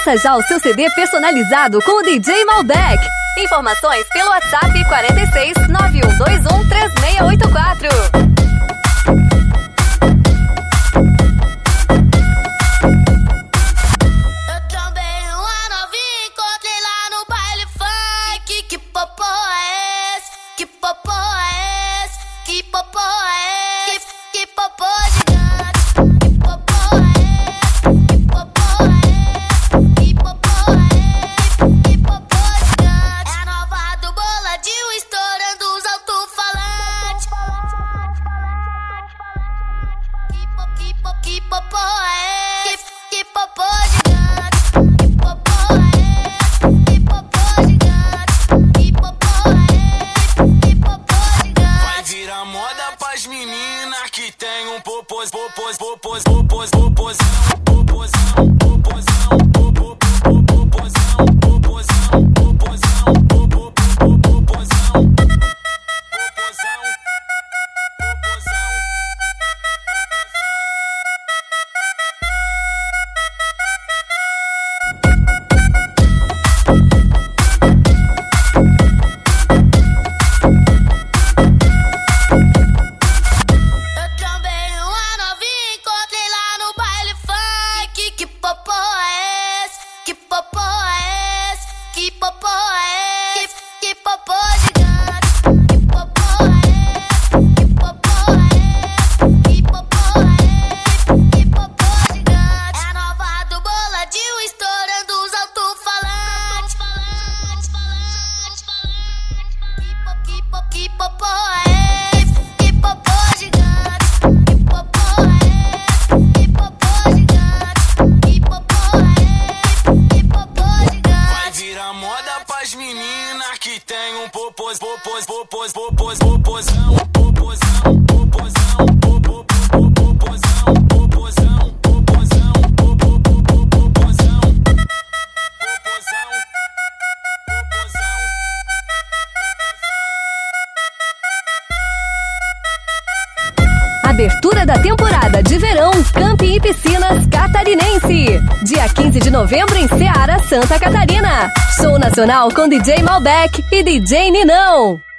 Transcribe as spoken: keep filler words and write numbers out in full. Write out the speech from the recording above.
Peça já o seu C D personalizado com o D J Malbec. Informações pelo WhatsApp quarenta e seis, nove um dois um, três seis oito quatro. Abertura da temporada de verão Camping e Piscinas Catarinense. Dia quinze de novembro em Ceará, Santa Catarina. Show nacional com D J Malbec e D J Ninão.